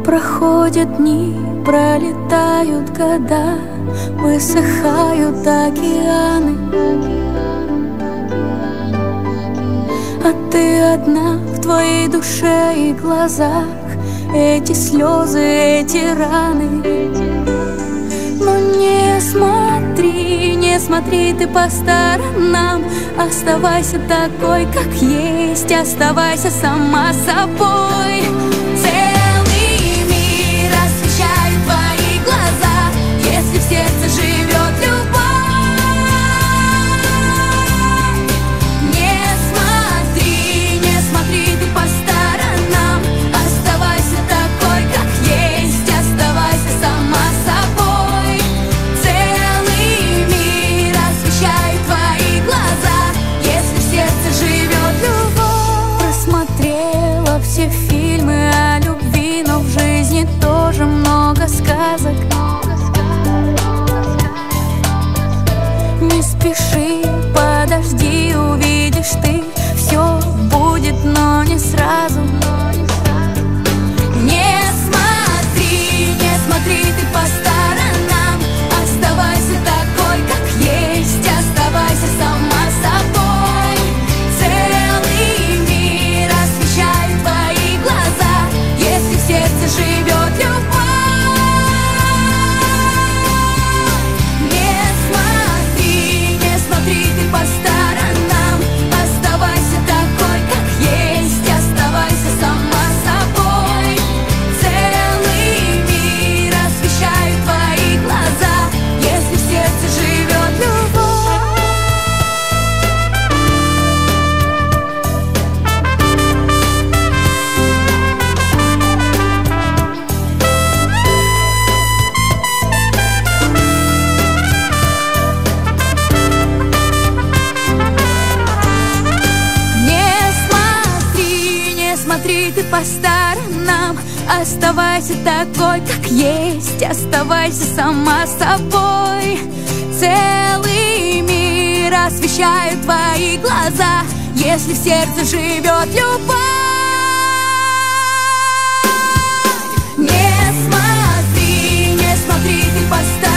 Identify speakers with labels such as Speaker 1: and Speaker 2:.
Speaker 1: Проходят дни, пролетают года, высыхают океаны, а ты одна в твоей душе и глазах. Эти слезы, эти раны. Но не смотри, не смотри ты по сторонам. Оставайся такой, как есть, оставайся сама собой. Целый мир освещает твои глаза, если в сердце живет любовь. Не смотри, не смотри ты по сторонам. Оставайся такой, как есть, оставайся сама собой. Целый мир освещает твои глаза, если в сердце живет любовь. Просмотрела все фильмы о любви, но в жизни тоже много сказок. Не спеши, подожди, увидишь ты, все будет, но не сразу. Не смотри, не смотри ты по сторонам. Оставайся такой, как есть, оставайся сама собой. Целый мир освещает твои глаза, если в сердце живет любовь. Не смотри, не смотри ты по сторонам. Оставайся такой, как есть, оставайся сама собой. Целый мир освещает твои глаза, если в сердце живет любовь. Не смотри ты по сторонам. Оставайся такой, как есть, оставайся сама собой. Целый мир освещает твои глаза, если в сердце живет любовь. Не смотри, не смотри ты по сторонам.